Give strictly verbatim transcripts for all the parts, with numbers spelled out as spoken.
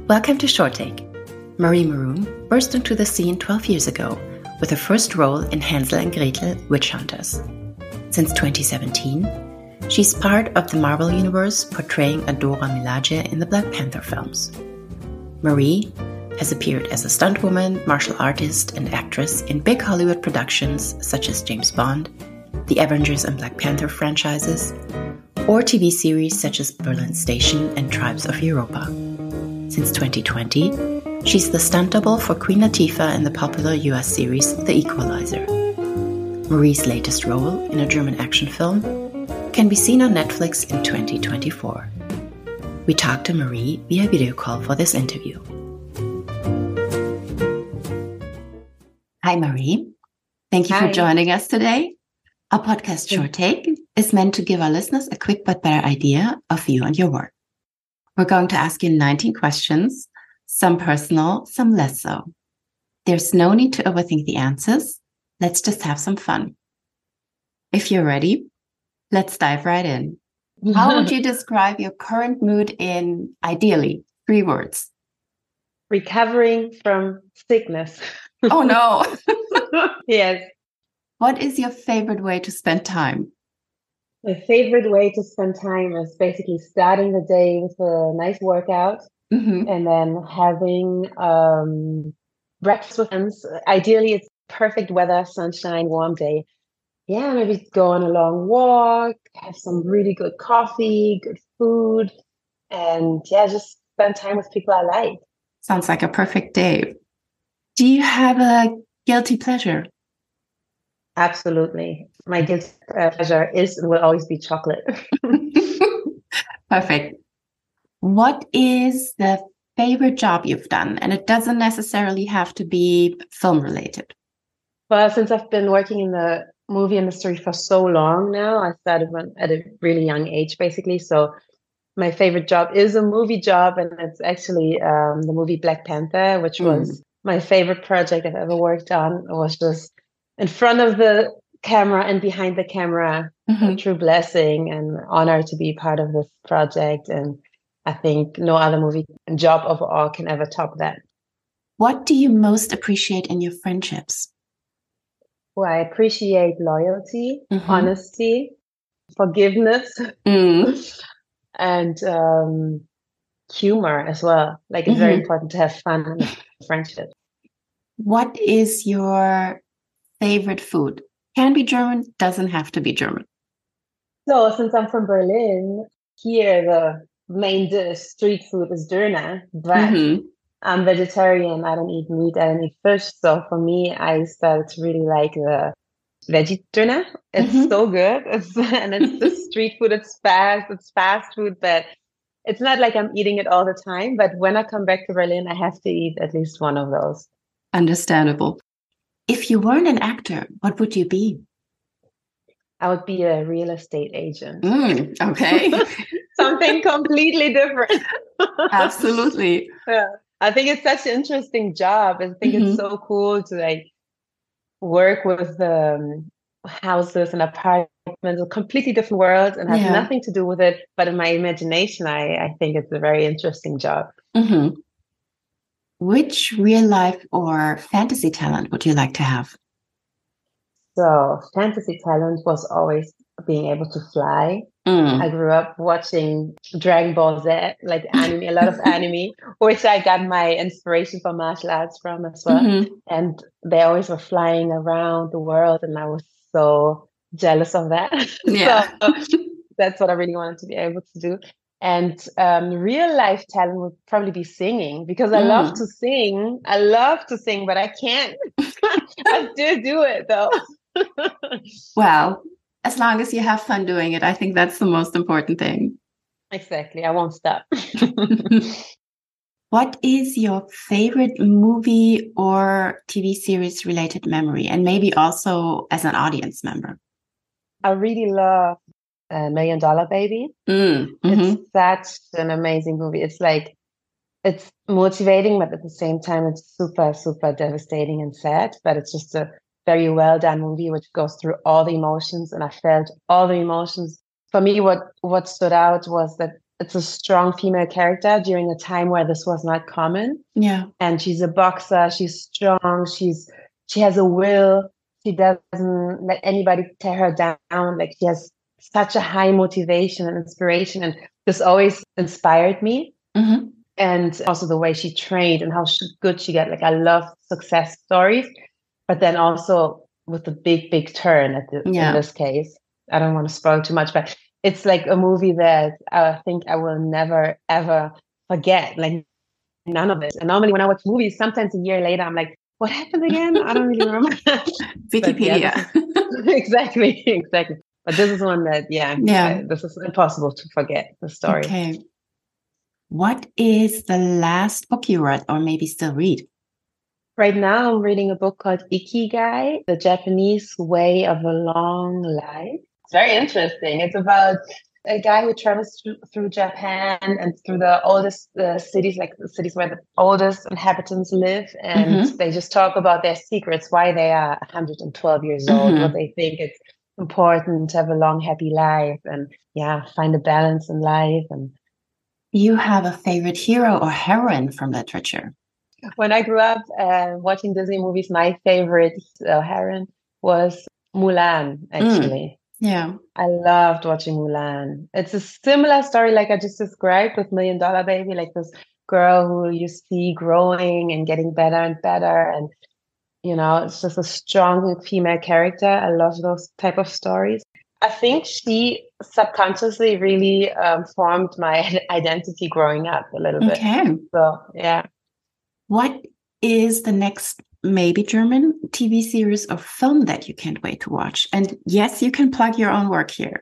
Welcome to Short Take. Marie Maroon burst into the scene twelve years ago with her first role in Hansel and Gretel Witch Hunters. Since twenty seventeen, she's part of the Marvel Universe, portraying Dora Milaje in the Black Panther films. Marie has appeared as a stuntwoman, martial artist, and actress in big Hollywood productions such as James Bond, the Avengers and Black Panther franchises, or T V series such as Berlin Station and Tribes of Europa. Since twenty twenty, she's the stunt double for Queen Latifah in the popular U S series The Equalizer. Marie's latest role in a German action film can be seen on Netflix in twenty twenty-four. We talked to Marie via video call for this interview. Hi, Marie. Thank you Hi. for joining us today. Our podcast, Short Take, is meant to give our listeners a quick but better idea of you and your work. We're going to ask you nineteen questions, some personal, some less so. There's no need to overthink the answers. Let's just have some fun. If you're ready, let's dive right in. How would you describe your current mood in, ideally, three words? Recovering from sickness. Oh, no. Yes. What is your favorite way to spend time? My favorite way to spend time is basically starting the day with a nice workout Mm-hmm. and then having um, breakfast with friends. Ideally, it's perfect weather, sunshine, warm day. Yeah, maybe go on a long walk, have some really good coffee, good food, and yeah, just spend time with people I like. Sounds like a perfect day. Do you have a guilty pleasure? Absolutely. My guilty pleasure is and will always be chocolate. Perfect. What is the favorite job you've done? And it doesn't necessarily have to be film related. Well, since I've been working in the movie industry for so long now, I started when, at a really young age, basically. So my favorite job is a movie job, and it's actually um, the movie Black Panther, which was Mm. my favorite project I've ever worked on. It was just in front of the camera and behind the camera, Mhm. a true blessing and honor to be part of this project. And I think no other movie job overall can ever top that. What do you most appreciate in your friendships? Well, I appreciate loyalty, Mhm. honesty, forgiveness, Mm. and um, humor as well. Like it's very Mhm. important to have fun in a friendship. What is your favorite food? Can be German, doesn't have to be German. So since I'm from Berlin, here the main dish, street food, is Döner, but Mhm. I'm vegetarian. I don't eat meat. I don't eat fish. So for me, I started to really like the veggie Döner. It's Mhm. so good. It's and it's just street food. It's fast. It's fast food, but it's not like I'm eating it all the time. But when I come back to Berlin, I have to eat at least one of those. Understandable. If you weren't an actor, what would you be? I would be a real estate agent. Mm, okay. Something completely different. Absolutely. Yeah. I think it's such an interesting job. I think Mhm. it's so cool to like work with um, houses and apartments, a completely different world, and have Yeah. nothing to do with it. But in my imagination, I, I think it's a very interesting job. Mhm. Which real life or fantasy talent would you like to have? So fantasy talent was always being able to fly. Mm. I grew up watching Dragon Ball Z, like anime, a lot of anime, which I got my inspiration for martial arts from as well. Mhm. And they always were flying around the world, and I was so jealous of that. Yeah. So that's what I really wanted to be able to do. And um, real life talent would probably be singing, because I love Mm. to sing. I love to sing, but I can't. I still do it though. Well, as long as you have fun doing it, I think that's the most important thing. Exactly. I won't stop. What is your favorite movie or T V series related memory? And maybe also as an audience member. I really love uh, Million Dollar Baby. Mm. Mhm. It's such an amazing movie. It's like, it's motivating, but at the same time, it's super, super devastating and sad. But it's just a very well done movie, which goes through all the emotions. And I felt all the emotions. For me, what, what stood out was that it's a strong female character during a time where this was not common. Yeah. And she's a boxer. She's strong. She's she has a will. She doesn't let anybody tear her down. Like she has such a high motivation and inspiration, and this always inspired me. Mm-hmm. And also the way she trained and how she, good she got. Like I love success stories, but then also with the big, big turn at the, Yeah. in this case. I don't want to spoil too much, but it's like a movie that I think I will never, ever forget. Like none of it. And normally when I watch movies, sometimes a year later, I'm like, what happened again? I don't really remember. Wikipedia. Yeah, is, exactly, exactly. But this is one that, yeah, yeah. I, this is impossible to forget, the story. Okay. What is the last book you read or maybe still read? Right now, I'm reading a book called Ikigai, The Japanese Way of a Long Life. It's very interesting. It's about a guy who travels through, through Japan and through the oldest uh, cities, like the cities where the oldest inhabitants live. And Mm-hmm. they just talk about their secrets, why they are one hundred twelve years old, Mm-hmm. what they think it's important to have a long, happy life, and yeah, find a balance in life. And you have a favorite hero or heroine from literature? When I grew up uh, watching Disney movies, my favorite uh, heroine was Mulan, actually. Mm. Yeah. I loved watching Mulan. It's a similar story like I just described with Million Dollar Baby, like this girl who you see growing and getting better and better. And, you know, it's just a strong female character. I love those type of stories. I think she subconsciously really um, formed my identity growing up a little bit. Okay. So, yeah. What is the next maybe German T V series or film that you can't wait to watch? And yes, you can plug your own work here.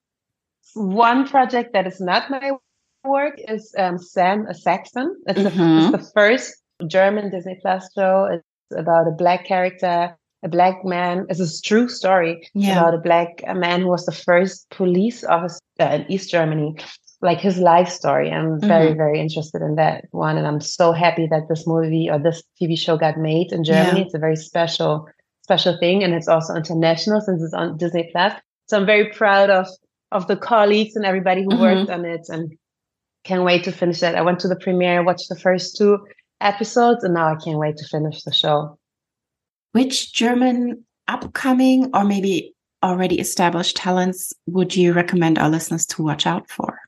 One project that is not my work is um, Sam, a Saxon. It's, Mm-hmm. a, it's the first German Disney Plus show. It's about a black character, a black man. It's a true story Yeah. about a black man who was the first police officer in East Germany. Like his life story. I'm very, mm-hmm. very interested in that one. And I'm so happy that this movie or this T V show got made in Germany. Yeah. It's a very special, special thing. And it's also international since it's on Disney Plus. So I'm very proud of, of the colleagues and everybody who mm-hmm. worked on it, and can't wait to finish that. I went to the premiere, watched the first two episodes, and now I can't wait to finish the show. Which German upcoming or maybe already established talents would you recommend our listeners to watch out for?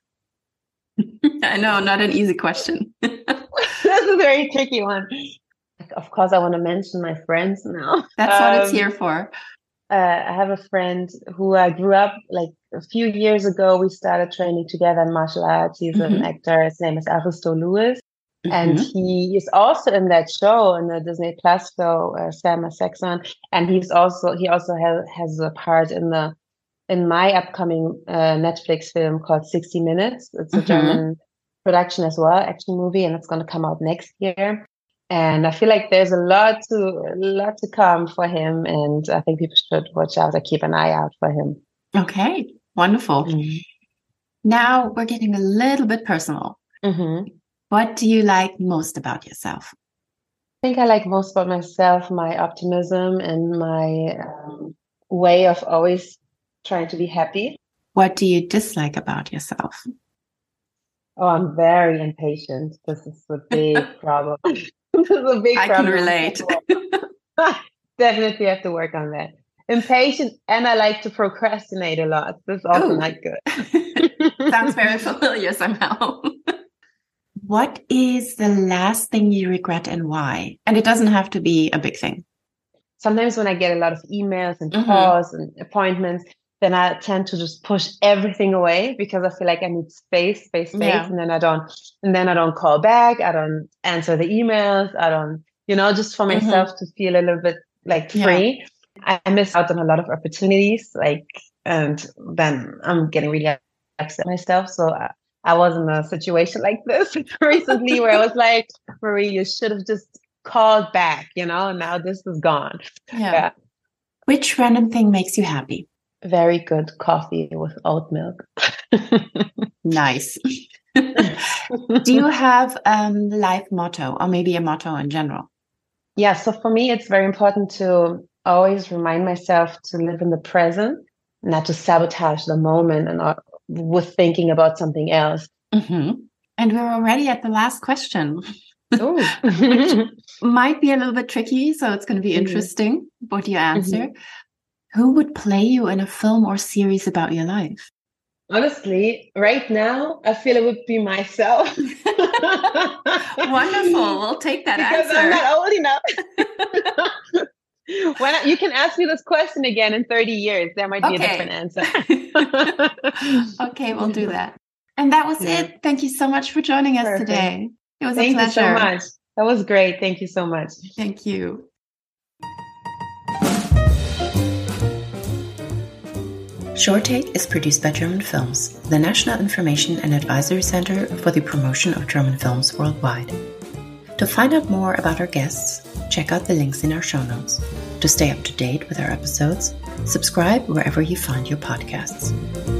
I know, not an easy question. That's a very tricky one. Of course, I want to mention my friends now. That's um, what it's here for. Uh, I have a friend who I grew up, like a few years ago, we started training together in martial arts. He's mm-hmm. an actor. His name is Aristo Lewis. Mm-hmm. And he is also in that show, in the Disney Plus show, uh, Sam a Saxon. And he's also, he also has, has a part in the in my upcoming uh, Netflix film called sixty minutes. It's a mm-hmm. German production as well, action movie, and it's going to come out next year. And I feel like there's a lot to a lot to come for him, and I think people should watch out and keep an eye out for him. Okay, wonderful. Mm-hmm. Now we're getting a little bit personal. Mm-hmm. What do you like most about yourself? I think I like most about myself my optimism and my um, way of always trying to be happy. What do you dislike about yourself? Oh, I'm very impatient. This is a big problem. This is a big I problem. can relate. Definitely have to work on that. Impatient, and I like to procrastinate a lot. This is also Ooh. not good. Sounds very familiar somehow. What is the last thing you regret and why? And it doesn't have to be a big thing. Sometimes when I get a lot of emails and calls mm-hmm. and appointments, then I tend to just push everything away because I feel like I need space, space, space. Yeah. And then I don't, and then I don't call back. I don't answer the emails. I don't, you know, just for myself mm-hmm. to feel a little bit like free. Yeah. I miss out on a lot of opportunities, like, and then I'm getting really upset myself. So I, I was in a situation like this recently where I was like, Marie, you should have just called back, you know, and now this is gone. Yeah. yeah. Which random thing makes you happy? Very good coffee with oat milk. Nice. Do you have a um, life motto or maybe a motto in general? Yeah, so for me, it's very important to always remind myself to live in the present, not to sabotage the moment and uh, with thinking about something else. Mm-hmm. And we're already at the last question. Oh. Which might be a little bit tricky, so it's going to be Mm-hmm. interesting what you answer. Mm-hmm. Who would play you in a film or series about your life? Honestly, right now, I feel it would be myself. Wonderful. We'll take that because answer. I'm not old enough. When I, you can ask me this question again in thirty years, there might be Okay. a different answer. Okay, we'll do that. And that was Yeah. it. Thank you so much for joining us Perfect. today. It was Thank a pleasure. you so much. That was great. Thank you so much. Thank you. Short Take is produced by German Films, the National Information and Advisory Center for the Promotion of German Films Worldwide. To find out more about our guests, check out the links in our show notes. To stay up to date with our episodes, subscribe wherever you find your podcasts.